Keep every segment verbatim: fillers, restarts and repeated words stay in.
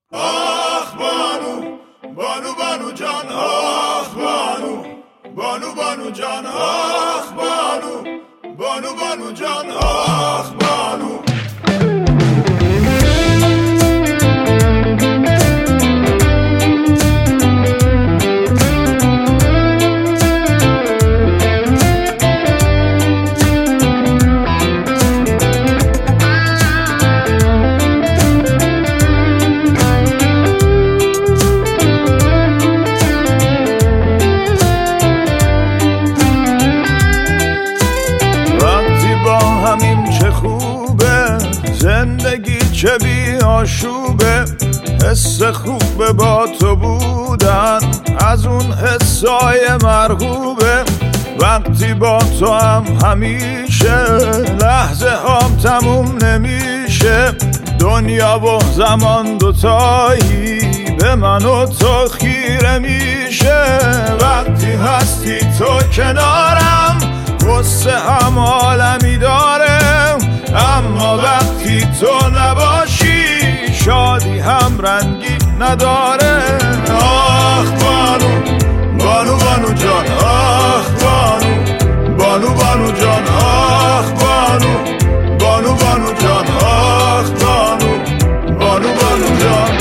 آخ بانو بانو بانو جان، آخ بانو بانو بانو جان، آخ بانو بانو بانو جان، آخ بانو. زندگی چه بی آشوبه، حس خوبه با تو بودن، از اون حسای مرغوبه. وقتی با تو هم همیشه لحظه هم تموم نمیشه، دنیا و زمان دوتایی به من و تو خیره میشه. وقتی هستی تو کنارم قصه هم عالمی داره، اما وقتی تو نباشی شادی هم رنگی نداره. آخ بانو بانو بانو جان، آخ بانو بانو بانو جان، آخ بانو بانو بانو جان، آخ بانو بانو بانو جان.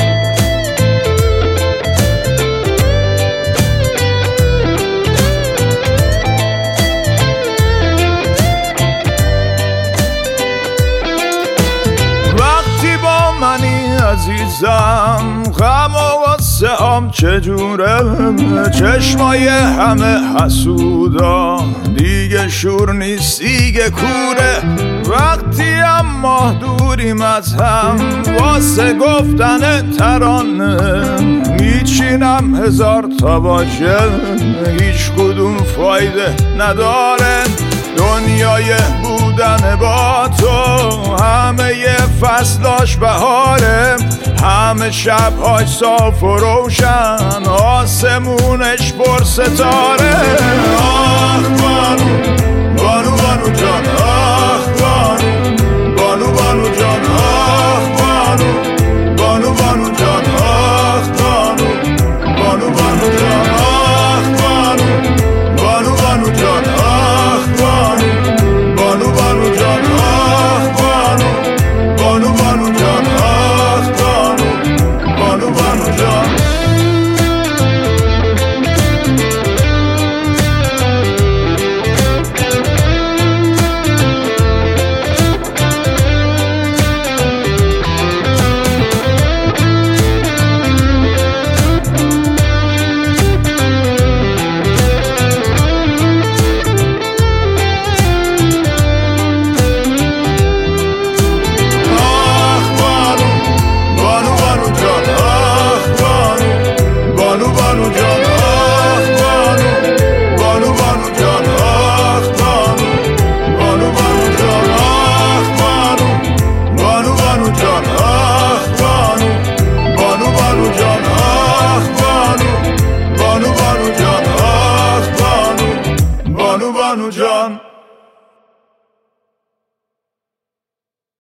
عزیزم غم و غصه هم چجوره، چشمای همه حسودا دیگه شور نیست دیگه کوره. وقتی هم ما دوریم از هم واسه گفتن ترانه، میچینم هزار تا واژه هیچ کدوم فایده نداره. دنیای بودن با تو همه ی فصلاش بهاره، همه شبهاش صاف و روشن، آسمونش پر ستاره. آخ بانو بانو بانو جان، آخ بانو